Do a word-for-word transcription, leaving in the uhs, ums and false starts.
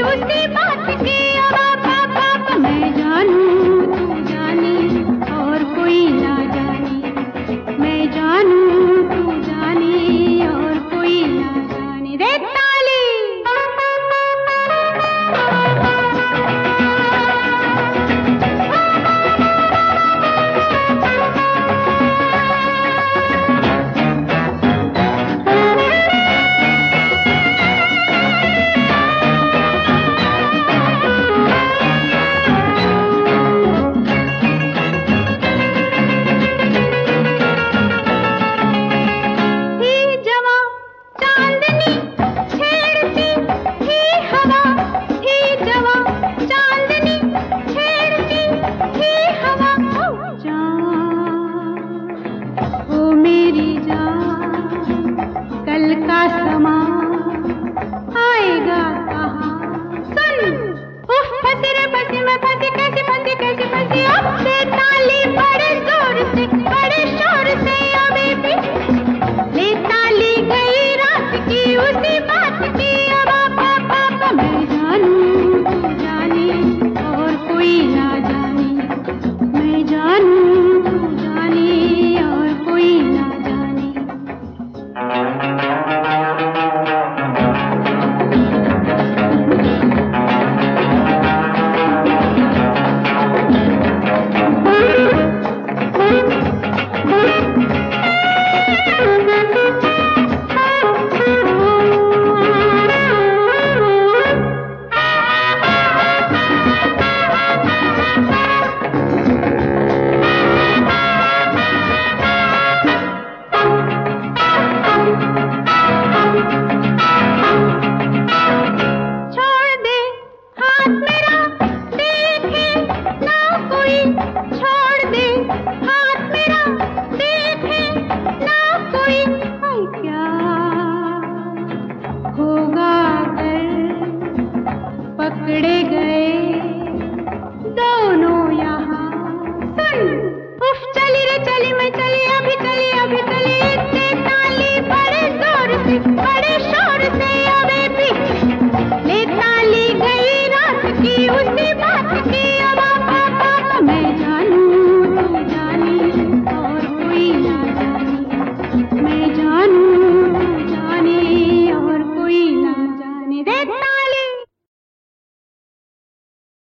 उसी बात की अब अब अब मैं जानूं तू जाने और कोई ना जाने, मैं जानूं तू जाने और कोई ना जाने। दे ताली। कल का समा आएगा कहाँ? सुन, उफ फंसी रे फंसी मैं फंसी, कैसी फंसी कैसी फंसी। अब से ताली बड़े जोर से बड़े शोर से अभी भी ले ताली गई रात की उसी बात की अब अब अब मैं जानूं तू जाने और कोई ना जाने, मैं जानूं तू जाने और कोई ना जाने। पकड़े गए दोनों यहाँ। सुन, उफ चली रे चली मैं चली